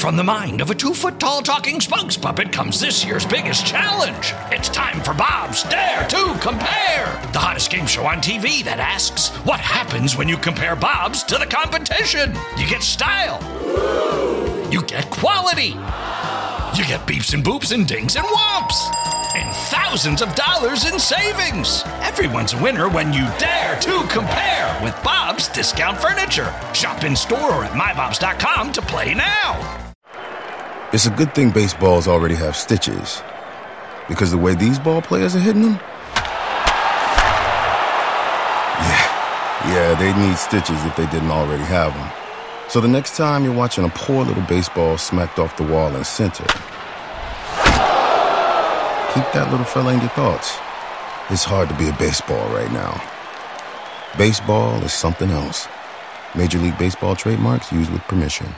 From the mind of a 2-foot-tall talking spokes puppet comes this year's biggest challenge. It's time for Bob's Dare to Compare, the hottest game show on TV that asks, what happens when you compare Bob's to the competition? You get style. You get quality. You get beeps and boops and dings and whomps. And thousands of dollars in savings. Everyone's a winner when you dare to compare with Bob's Discount Furniture. Shop in store or at mybobs.com to play now. It's a good thing baseballs already have stitches, because the way these ball players are hitting them, yeah, they'd need stitches if they didn't already have them. So the next time you're watching a poor little baseball smacked off the wall in center, keep that little fella in your thoughts. It's hard to be a baseball right now. Baseball is something else. Major League Baseball trademarks used with permission.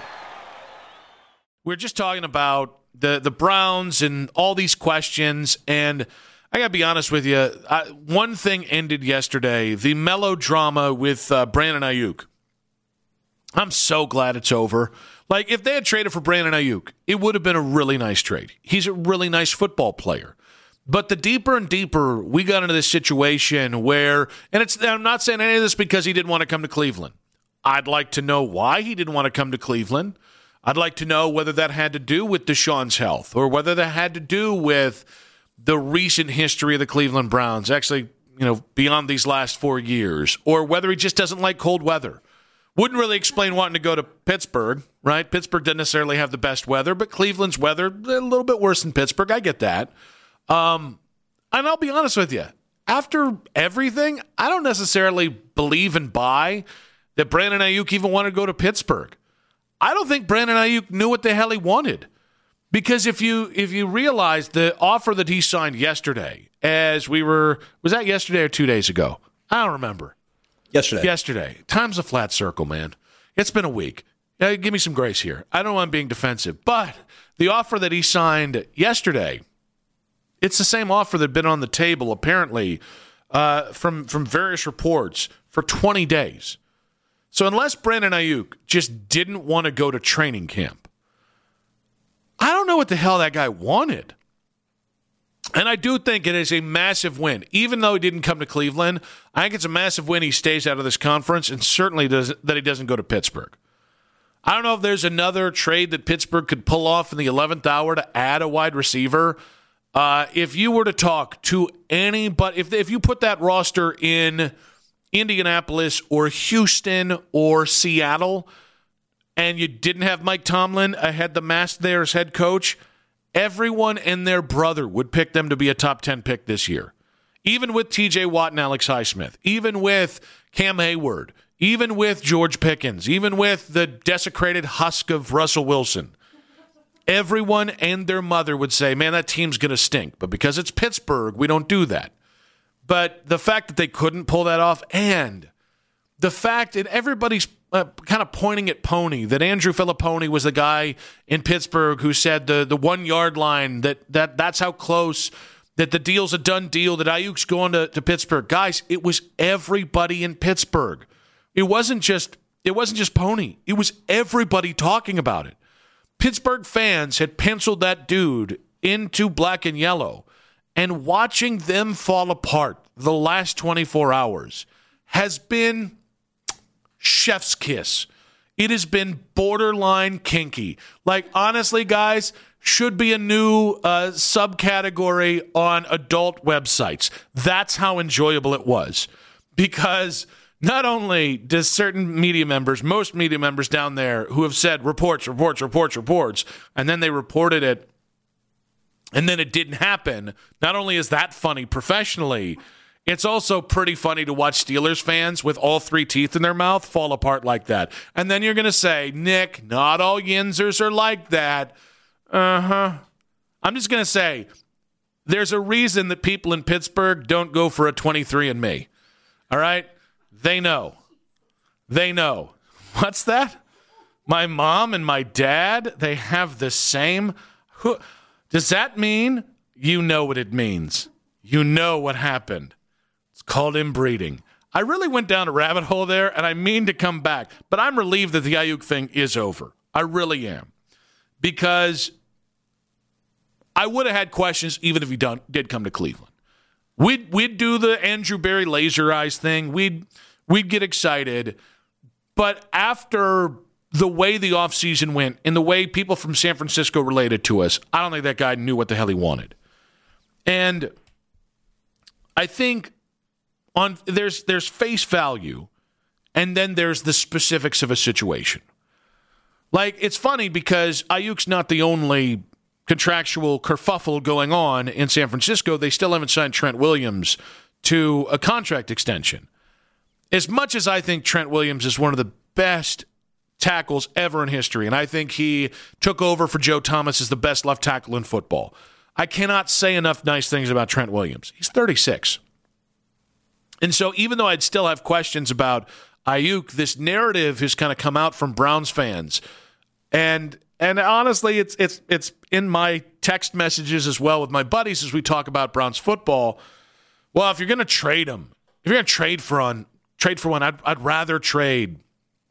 We're just talking about the Browns and all these questions, and I got to be honest with you. One thing ended yesterday, the melodrama with Brandon Ayuk. I'm so glad it's over. Like, if they had traded for Brandon Ayuk, it would have been a really nice trade. He's a really nice football player. But the deeper and deeper we got into this situation where, and I'm not saying any of this because he didn't want to come to Cleveland. I'd like to know why he didn't want to come to Cleveland. I'd like to know whether that had to do with Deshaun's health or whether that had to do with the recent history of the Cleveland Browns, actually, beyond these last 4 years, or whether he just doesn't like cold weather. Wouldn't really explain wanting to go to Pittsburgh, right? Pittsburgh doesn't necessarily have the best weather, but Cleveland's weather, a little bit worse than Pittsburgh. I get that. And I'll be honest with you. After everything, I don't necessarily believe and buy that Brandon Ayuk even wanted to go to Pittsburgh. I don't think Brandon Ayuk knew what the hell he wanted. Because if you realize the offer that he signed yesterday, was that yesterday or 2 days ago? I don't remember. Yesterday. Time's a flat circle, man. It's been a week. Give me some grace here. I don't know I'm being defensive. But the offer that he signed yesterday, it's the same offer that had been on the table, apparently, from various reports for 20 days. So unless Brandon Ayuk just didn't want to go to training camp, I don't know what the hell that guy wanted. And I do think it is a massive win. Even though he didn't come to Cleveland, I think it's a massive win he stays out of this conference, and certainly that he doesn't go to Pittsburgh. I don't know if there's another trade that Pittsburgh could pull off in the 11th hour to add a wide receiver. If you were to talk to anybody, if you put that roster in Indianapolis or Houston or Seattle, and you didn't have Mike Tomlin ahead the mast there as head coach, everyone and their brother would pick them to be a top 10 pick this year. Even with TJ Watt and Alex Highsmith, even with Cam Hayward, even with George Pickens, even with the desecrated husk of Russell Wilson, everyone and their mother would say, man, that team's going to stink. But because it's Pittsburgh, we don't do that. But the fact that they couldn't pull that off, and the fact that everybody's kind of pointing at Pony, that Andrew Filipponi was the guy in Pittsburgh who said the 1 yard line, that's how close, that the deal's a done deal, that Ayuk's going to Pittsburgh. Guys, it was everybody in Pittsburgh. It wasn't just Pony. It was everybody talking about it. Pittsburgh fans had penciled that dude into black and yellow. And watching them fall apart the last 24 hours has been chef's kiss. It has been borderline kinky. Like, honestly, guys, should be a new subcategory on adult websites. That's how enjoyable it was. Because not only does certain media members, most media members down there who have said reports, and then they reported it, and then it didn't happen. Not only is that funny professionally, it's also pretty funny to watch Steelers fans with all 3 teeth in their mouth fall apart like that. And then you're going to say, Nick, not all Yinzers are like that. I'm just going to say, there's a reason that people in Pittsburgh don't go for a 23andMe. All right? They know. What's that? My mom and my dad, they have the same... Does that mean you know what it means? You know what happened. It's called inbreeding. I really went down a rabbit hole there, and I mean to come back. But I'm relieved that the Ayuk thing is over. I really am. because I would have had questions even if he did come to Cleveland. We'd do the Andrew Berry laser eyes thing. We'd get excited. But after the way the offseason went and the way people from San Francisco related to us, I don't think that guy knew what the hell he wanted. And I think there's face value, and then there's the specifics of a situation. Like, it's funny because Ayuk's not the only contractual kerfuffle going on in San Francisco. They still haven't signed Trent Williams to a contract extension. As much as I think Trent Williams is one of the best tackles ever in history, and I think he took over for Joe Thomas as the best left tackle in football, I cannot say enough nice things about Trent Williams. He's 36. And so even though I'd still have questions about Ayuk, this narrative has kind of come out from Browns fans. And honestly, it's in my text messages as well with my buddies as we talk about Browns football. Well, if you're going to trade him, if you're going to trade for one, I'd rather trade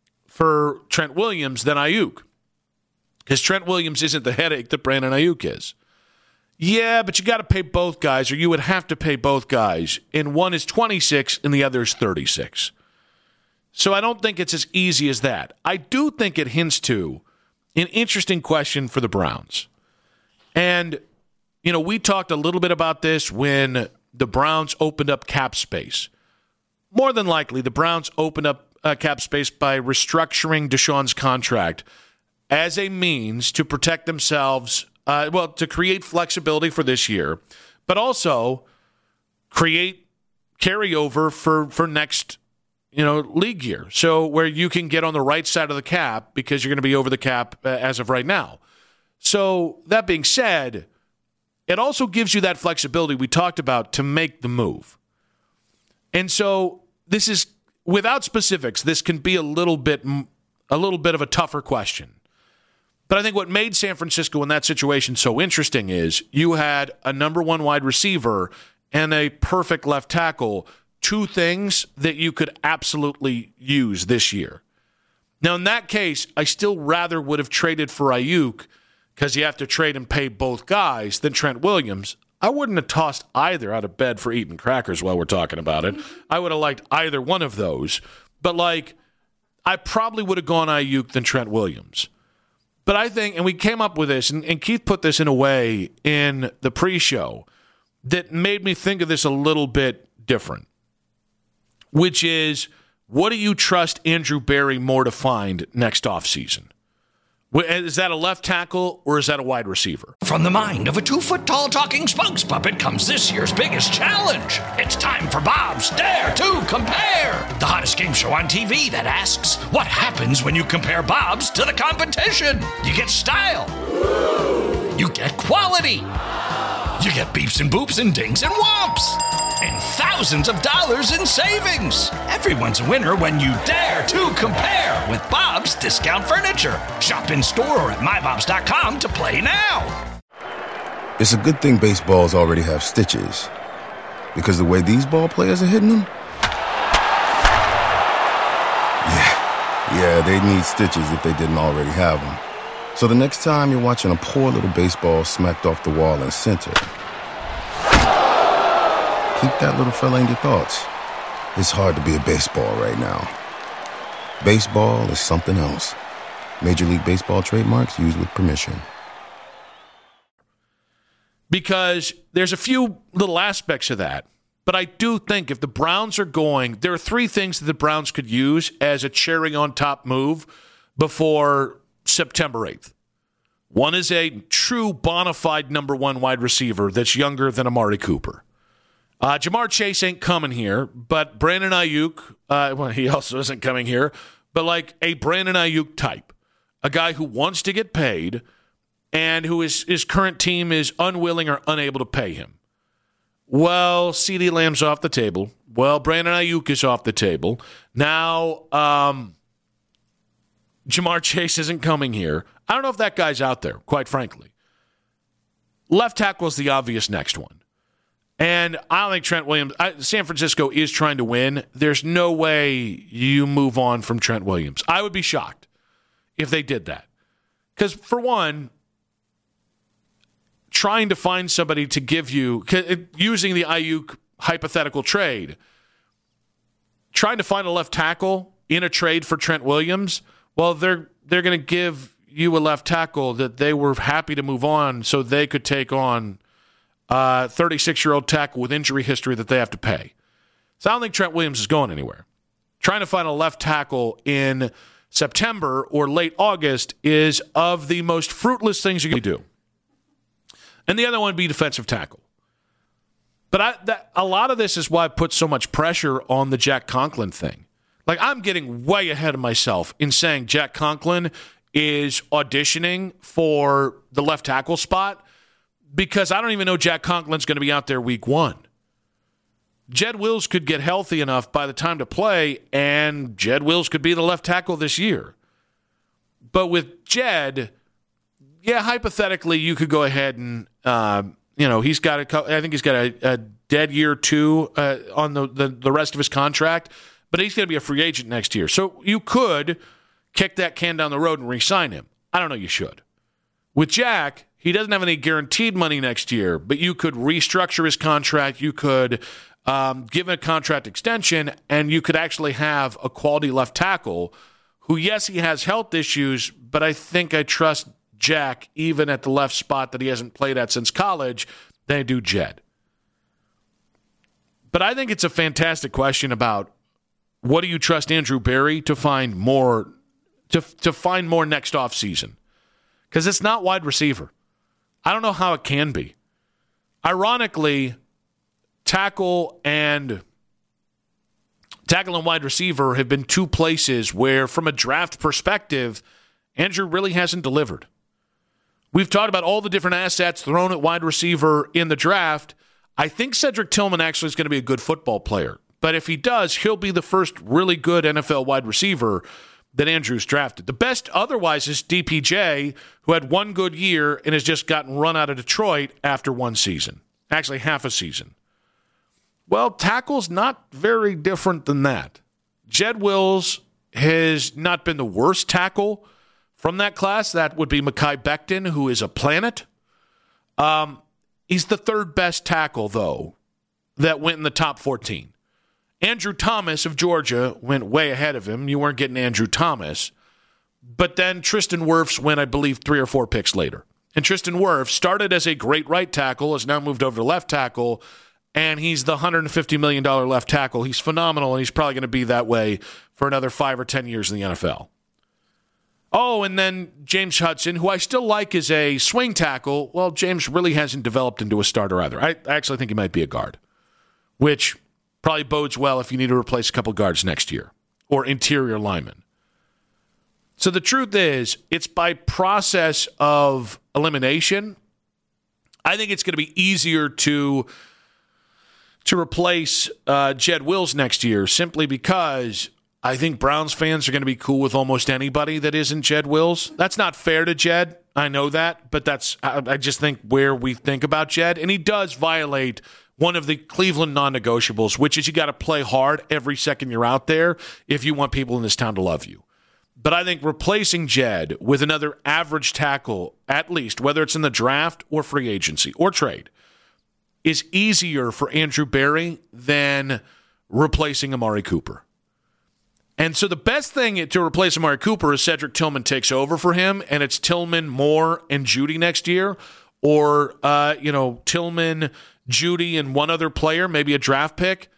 for Trent Williams than Ayuk, because Trent Williams isn't the headache that Brandon Ayuk is. Yeah, but you got to pay both guys, or you would have to pay both guys, and one is 26 and the other is 36. So I don't think it's as easy as that. I do think it hints to an interesting question for the Browns. And, we talked a little bit about this when the Browns opened up cap space. More than likely, the Browns opened up cap space by restructuring Deshaun's contract as a means to protect themselves, to create flexibility for this year, but also create carryover for next league year. So where you can get on the right side of the cap because you're going to be over the cap as of right now. So that being said, it also gives you that flexibility we talked about to make the move. And so this is, without specifics, this can be a little bit of a tougher question. But I think what made San Francisco in that situation so interesting is you had a number one wide receiver and a perfect left tackle, two things that you could absolutely use this year. Now, in that case, I still rather would have traded for Ayuk, because you have to trade and pay both guys, than Trent Williams. I wouldn't have tossed either out of bed for eating crackers while we're talking about it. I would have liked either one of those. But, I probably would have gone Ayuk than Trent Williams. But I think, and we came up with this, and Keith put this in a way in the pre-show that made me think of this a little bit different, which is, what do you trust Andrew Berry more to find next offseason? Is that a left tackle or is that a wide receiver? From the mind of a 2-foot-tall talking spokes puppet comes this year's biggest challenge. It's time for Bob's Dare to Compare, the hottest game show on TV that asks, what happens when you compare Bob's to the competition? You get style. You get quality. You get beeps and boops and dings and whomps. And thousands of dollars in savings. Everyone's a winner when you dare to compare with Bob's Discount Furniture. Shop in store or at mybobs.com to play now. It's a good thing baseballs already have stitches, because the way these ball players are hitting them, yeah, they need stitches if they didn't already have them. So the next time you're watching a poor little baseball smacked off the wall in center, keep that little fella in your thoughts. It's hard to be a baseball right now. Baseball is something else. Major League Baseball trademarks used with permission. Because there's a few little aspects of that. But I do think if the Browns are going, there are three things that the Browns could use as a cherry on top move before September 8th. One is a true bona fide number one wide receiver that's younger than Amari Cooper. Jamar Chase ain't coming here, but Brandon Ayuk, he also isn't coming here, but a Brandon Ayuk type, a guy who wants to get paid and who his current team is unwilling or unable to pay him. Well, CeeDee Lamb's off the table. Well, Brandon Ayuk is off the table. Now, Jamar Chase isn't coming here. I don't know if that guy's out there, quite frankly. Left tackle is the obvious next one. And I don't think Trent Williams, San Francisco is trying to win. There's no way you move on from Trent Williams. I would be shocked if they did that. Because, for one, trying to find somebody to give you, using the Ayuk hypothetical trade, trying to find a left tackle in a trade for Trent Williams, well, they're going to give you a left tackle that they were happy to move on so they could take on a 36-year-old tackle with injury history that they have to pay. So I don't think Trent Williams is going anywhere. Trying to find a left tackle in September or late August is of the most fruitless things you can do. And the other one would be defensive tackle. But a lot of this is why I put so much pressure on the Jack Conklin thing. Like, I'm getting way ahead of myself in saying Jack Conklin is auditioning for the left tackle spot because I don't even know Jack Conklin's going to be out there week 1. Jed Wills could get healthy enough by the time to play, and Jed Wills could be the left tackle this year. But with Jed, yeah, hypothetically, you could go ahead and, he's got I think he's got a dead year 2 on the rest of his contract, but he's going to be a free agent next year. So you could kick that can down the road and re-sign him. I don't know, you should. With Jack, he doesn't have any guaranteed money next year, but you could restructure his contract. You could give him a contract extension, and you could actually have a quality left tackle who, yes, he has health issues, but I think I trust Jack even at the left spot that he hasn't played at since college than I do Jed. But I think it's a fantastic question about what do you trust Andrew Berry to find more to find more next offseason? Because it's not wide receiver. I don't know how it can be. Ironically, tackle and wide receiver have been two places where, from a draft perspective, Andrew really hasn't delivered. We've talked about all the different assets thrown at wide receiver in the draft. I think Cedric Tillman actually is going to be a good football player. But if he does, he'll be the first really good NFL wide receiver that Andrew's drafted. The best otherwise is DPJ, who had one good year and has just gotten run out of Detroit after one season. Actually, half a season. Well, tackle's not very different than that. Jed Wills has not been the worst tackle from that class. That would be Mekhi Becton, who is a planet. He's the third best tackle, though, that went in the top 14. Andrew Thomas of Georgia went way ahead of him. You weren't getting Andrew Thomas. But then Tristan Wirfs went, I believe, 3 or 4 picks later. And Tristan Wirfs started as a great right tackle, has now moved over to left tackle, and he's the $150 million left tackle. He's phenomenal, and he's probably going to be that way for another 5 or 10 years in the NFL. Oh, and then James Hudson, who I still like as a swing tackle. Well, James really hasn't developed into a starter either. I actually think he might be a guard, which probably bodes well if you need to replace a couple guards next year or interior linemen. So the truth is, it's by process of elimination. I think it's going to be easier to replace Jed Wills next year simply because I think Browns fans are going to be cool with almost anybody that isn't Jed Wills. That's not fair to Jed. I know that, but I just think where we think about Jed. And he does violate one of the Cleveland non-negotiables, which is you got to play hard every second you're out there if you want people in this town to love you. But I think replacing Jed with another average tackle, at least, whether it's in the draft or free agency or trade, is easier for Andrew Berry than replacing Amari Cooper. And so the best thing to replace Amari Cooper is Cedric Tillman takes over for him, and it's Tillman, Moore, and Jeudy next year, or Tillman, Jeudy, and one other player, maybe a draft pick.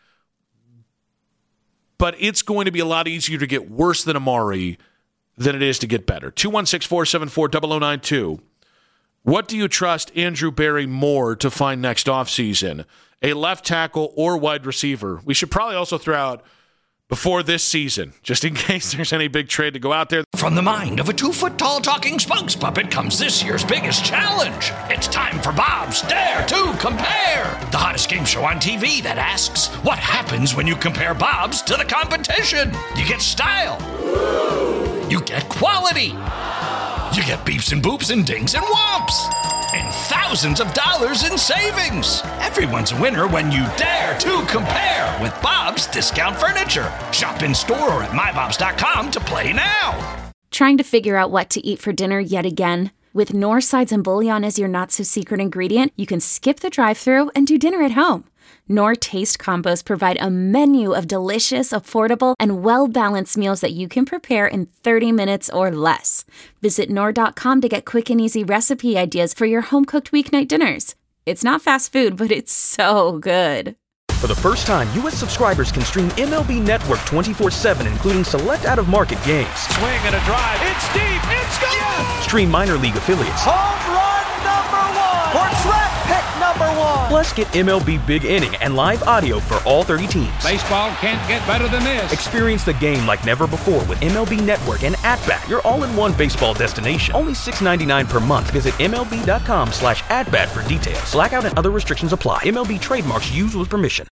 But it's going to be a lot easier to get worse than Amari than it is to get better. 216-474-0092. What do you trust Andrew Berry more to find next offseason? A left tackle or wide receiver? We should probably also throw out before this season, just in case there's any big trade to go out there. From the mind of a 2-foot-tall talking spokes puppet comes this year's biggest challenge. It's time for Bob's Dare to Compare, the hottest game show on TV that asks, what happens when you compare Bob's to the competition? You get style. You get quality. You get beeps and boops and dings and whomps. And thousands of dollars in savings. Everyone's a winner when you dare to compare with Bob's Discount Furniture. Shop in store or at mybobs.com to play now. Trying to figure out what to eat for dinner yet again? With Knorr sides and bouillon as your not-so-secret ingredient, you can skip the drive-thru and do dinner at home. Knorr Taste Combos provide a menu of delicious, affordable, and well-balanced meals that you can prepare in 30 minutes or less. Visit Knorr.com to get quick and easy recipe ideas for your home-cooked weeknight dinners. It's not fast food, but it's so good. For the first time, U.S. subscribers can stream MLB Network 24/7, including select out-of-market games. Swing and a drive. It's deep. It's gone. Yes! Stream minor league affiliates. Home run number 1. Or draft pick number 1. Plus, get MLB Big Inning and live audio for all 30 teams. Baseball can't get better than this. Experience the game like never before with MLB Network and At-Bat, your all-in-one baseball destination. Only $6.99 per month. Visit MLB.com/atbat for details. Blackout and other restrictions apply. MLB trademarks used with permission.